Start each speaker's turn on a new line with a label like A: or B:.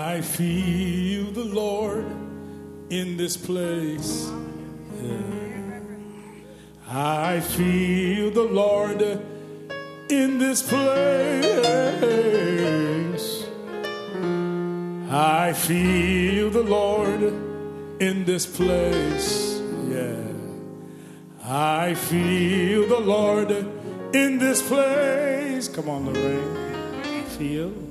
A: I feel the Lord in this place. I feel the Lord in this place. I feel the Lord in this place. Yeah. I feel the Lord in this place. Come on, Lorraine. I feel.